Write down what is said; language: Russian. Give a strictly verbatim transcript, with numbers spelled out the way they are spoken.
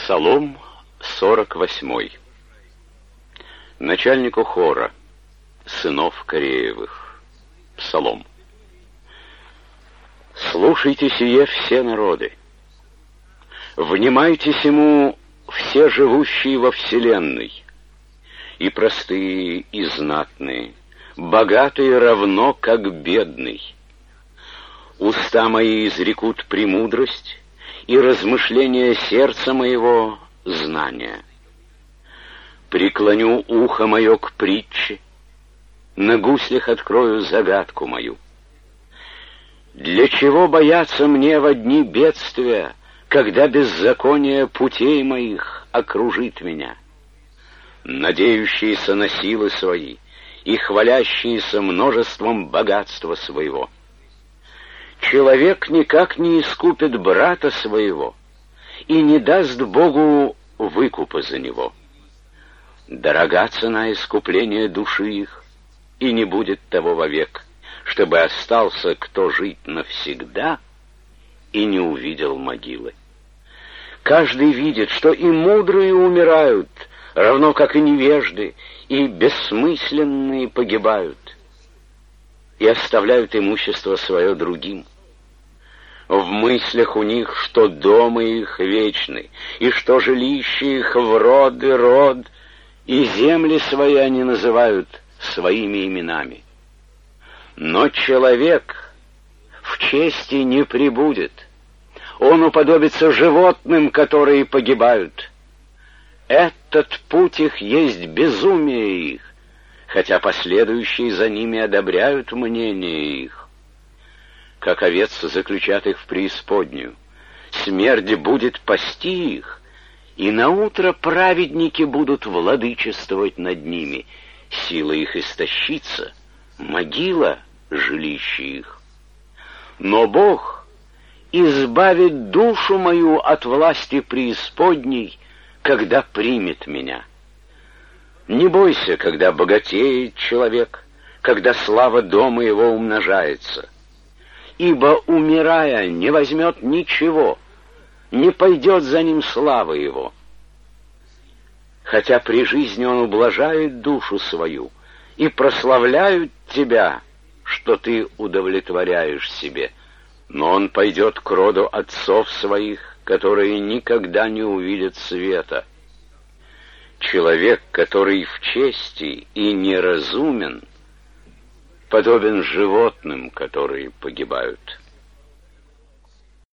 Псалом сорок восьмой. Начальнику хора, сынов Кореевых. Псалом. Слушайте сие все народы, внимайте сему все живущие во вселенной, и простые, и знатные, богатые равно, как бедный. Уста мои изрекут премудрость, и размышления сердца моего — знания. Преклоню ухо мое к притче, на гуслях открою загадку мою. Для чего бояться мне во дни бедствия, когда беззаконие путей моих окружит меня? Надеющиеся на силы свои и хвалящиеся множеством богатства своего. Человек никак не искупит брата своего и не даст Богу выкупа за него. Дорога цена искупления души их, и не будет того вовек, чтобы остался кто жить навсегда и не увидел могилы. Каждый видит, что и мудрые умирают, равно как и невежды, и бессмысленные погибают, и оставляют имущество свое другим. В мыслях у них, что дома их вечны, и что жилище их в род и род, и земли свои они называют своими именами. Но человек в чести не пребудет, он уподобится животным, которые погибают. Этот путь их есть безумие их, хотя последующие за ними одобряют мнение их. Как овец заключат их в преисподнюю, смерть будет пасти их, и наутро праведники будут владычествовать над ними, сила их истощится, могила — жилище их. Но Бог избавит душу мою от власти преисподней, когда примет меня. Не бойся, когда богатеет человек, когда слава дома его умножается, ибо, умирая, не возьмет ничего, не пойдет за ним слава его. Хотя при жизни он ублажает душу свою и прославляют тебя, что ты удовлетворяешь себе, но он пойдет к роду отцов своих, которые никогда не увидят света. Человек, который в чести и неразумен, подобен животным, которые погибают.